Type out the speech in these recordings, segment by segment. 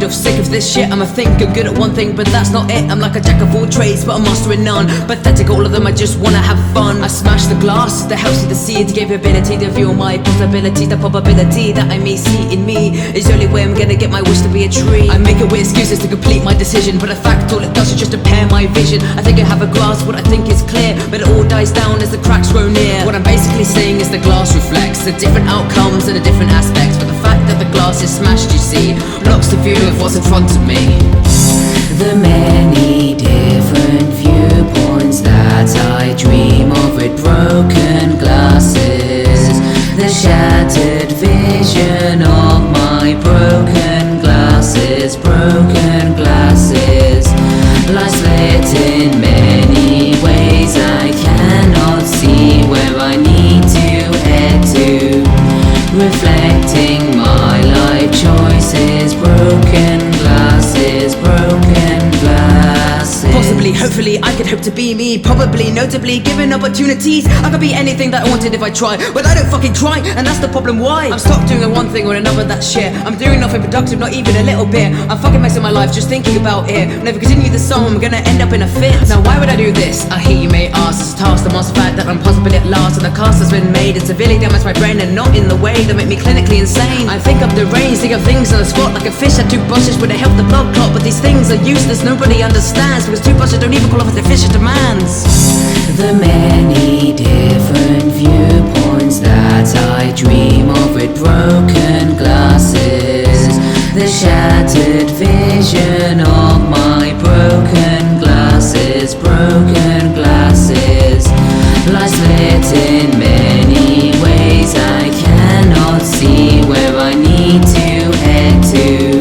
of sick of this shit. I'ma think I'm good at one thing, but that's not it. I'm like a jack of all trades, but a master in none. Pathetic, all of them, I just wanna have fun. I smash the glass that helps you to see the capability to view my possibility. The probability that I may see in me is the only way I'm gonna get my wish to be a tree. I make it with excuses to complete my decision, but in fact all it does is just impair my vision. I think I have a grasp, what I think is clear, but it all dies down as the cracks grow near. What I'm basically saying is the glass reflects the different outcomes and the different aspects, but the fact that the glass is smashed, you see, blocks the view of what's in front of me. The many different viewpoints that I dream of with broken glasses. The shattered vision of my broken glasses. Broken glasses lie split in many ways. I cannot see where I need to head to. Reflecting my life choices. Broken glasses. Broken glasses. Possibly, hopefully, I could hope to be me. Probably, notably, given opportunities, I could be anything that I wanted if I try. But I don't fucking try, and that's the problem. Why? I'm stuck doing one thing or another, that's shit. I'm doing nothing productive, not even a little bit. I'm fucking messing my life just thinking about it. When I continue this song, I'm gonna end up in a fit. Now why would I do this? I hear you may ask. This task, the master fact that I'm possibly at last, and the cast has been made. It's severely damaged my brain, and not in the way that make me clinically insane. I think I'm deranged, think of things on the spot, like a fish had two brushes would help the blood clot. But these things are useless, nobody understands, because two brushes don't even call off the fish's demands. The many different viewpoints that I dream of with broken glasses. The shattered vision of my broken glasses. Broken glasses lie split in many ways. I cannot see where I need to head to.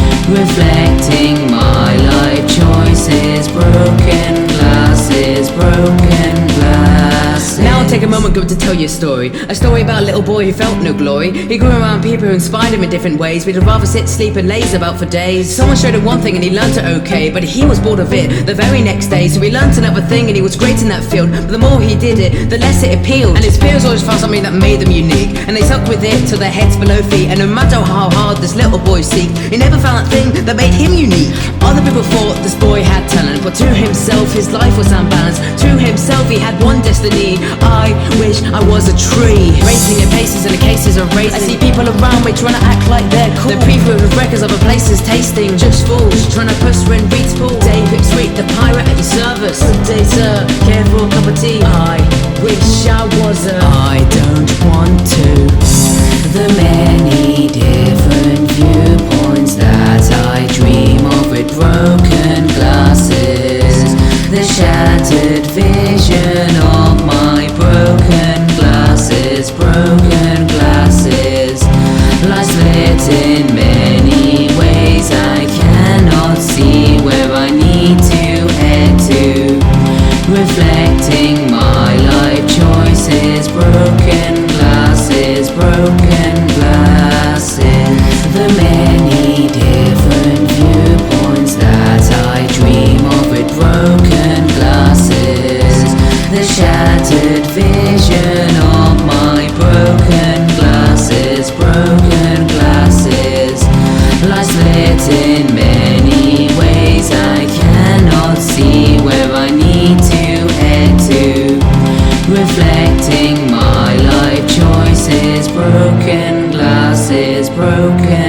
Reflecting my life choices. Broken glasses. Broken glasses. Now I'll take a moment go to tell you a story about a little boy who felt no glory. He grew around people who inspired him in different ways, but he'd rather sit, sleep and laze about for days. Someone showed him one thing and he learned it okay, but he was bored of it the very next day. So he learned another thing and he was great in that field, but the more he did it, the less it appealed. And his peers always found something that made them unique, and they stuck with it till their heads below feet. And no matter how hard this little boy seeked, he never found that thing that made him unique. Other people thought this boy had talent, but to himself his life was unbalanced. To himself he had one destiny: I wish I was a tree. Racing in paces and the cases of racing, I see people around me trying to act like they're cool. They're pre-filled with records other places tasting, just fools trying to push when beats pull. David Sweet, the pirate at your service. Good day sir, care for a cup of tea? I wish I was a I don't want to. The many different viewpoints that I dream of with broken glasses. The shattered vision of my broken glasses. Broken glasses lie split in many ways. I cannot see where I need to head to. Reflecting my life choices. Broken glasses. Broken glasses. The many different viewpoints that I dream of with broken glasses. The shattered vision of my broken glasses. Broken glasses lie split in many ways. I cannot see where I need to head to. Reflecting my life choices. Broken glasses. Broken